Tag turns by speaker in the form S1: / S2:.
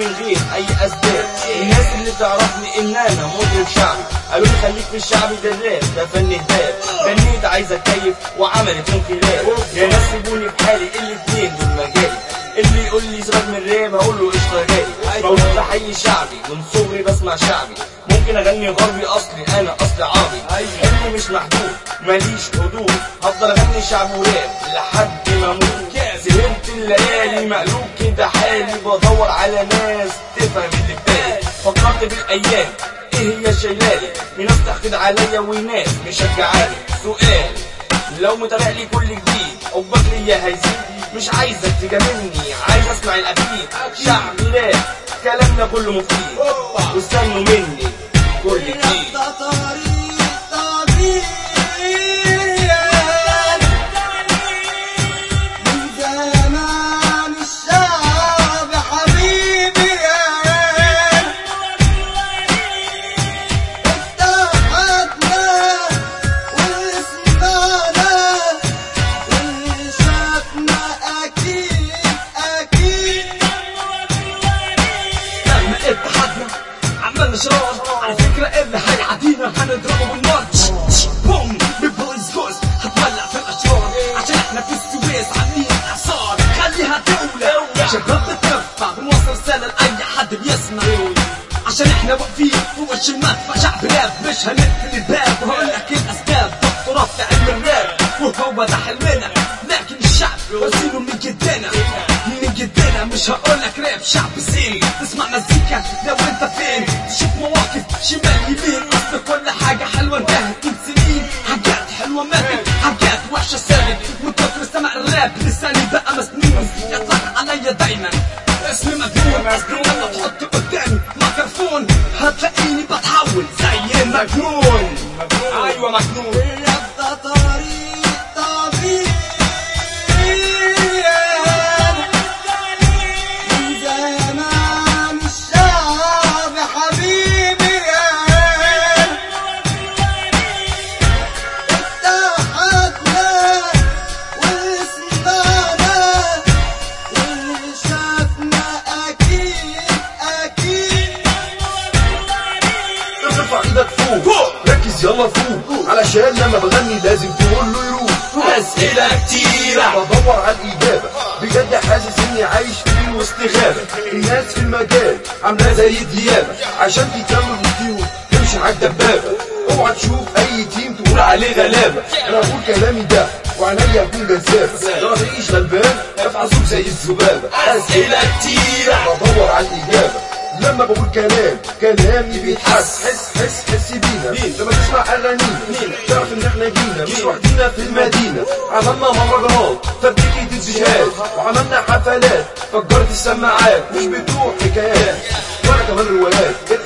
S1: من غير اي اسباب. الناس اللي تعرفني ان انا مطرب شعبي قالوا لي خليك في الشعبي، ده الراب ده فن هباب. غنيت عايز اتكيف وعملت انقلاب. يا ناس سيبوني في حالي، الاتنين دول مجالي. اللي يقول لي سيبك من الراب هقول له قشطه جالي. مولود بحيي شعبي من صغري بسمع شعبي. ممكن اغني غربي اصلي انا اصلي عربي. حلمي مش محدود ماليش حدود، هفضل اغني شعب وراب لحد ما اموت. سهرت الليالي مقلوب كده حالي، بدور على ناس تفهم اللي ببالي. فكرت بالايام ايه هي شايلالي، في ناس تحقد عليا وناس مشجعاني. سؤال لو متابع لي كل جديد حبك ليا هيزيد؟ مش عايزك تجاملني، عايز اسمع الاكيد. شعبي راب كلامنا كله مفيد، واستنوا مني كل جديد.
S2: على فكرة اللي هيعدينا هنضربه بالنار. بوم بالبويز جوز هتولع في الاشرار، عشان احنا في السويس عاملين اعصار. خليها دولة شباب بترفع، بنوصل رسالة لأي حد بيسمع، عشان احنا واقفين في وش المدفع. شعب راب مش هنقفل الباب، وهقول لك الاسباب. دكتوراه في علم الراب وهو ده حلمنا، لكن الشعب وزينه من جدنا من جدنا. مش هقول لك راب شعب زين، تسمع مزيكا لو انت فين، تشوف مواقف شمال يمين. اصل كل حاجة حلوة انتهت من سنين، حاجات حلوة ماتت حاجات وحشة سابت. من كتر سمع الراب لساني بقى مسنون، يطلق عليا دايما اسمي مجنون. اصل لما تحط قدامي ميكروفون هتلاقيني بتحول زي المجنون. ايوه مجنون.
S3: ركز يلا فوق، علشان لما بغني لازم تقول له يروح.
S2: اسئلة كتيرة
S3: بدور على الإجابة، بجد حاسس إني عايش في وسط غابة. الناس في المجال عاملة زي الديابة، عشان تكمل وتطير تمشي على الدبابة. اوعى تشوف أي تيم تقول عليه غلابة. أنا أقول كلامي ده وعينيا أكون جذابة، لو تعيش غلبان افعصوك زي الذبابة.
S2: اسئلة كتيرة
S3: بدور على الإجابة، لما بقول كلامي بيتحس. حس بينا لما تسمع اغانينا، تعرف ان احنا جينا مش وحدينا في المدينة. عملنا مهرجانات فبركة الجهاد، وعملنا حفلات فجرت السماعات. مش بتوع حكايات ولا كمان روايات،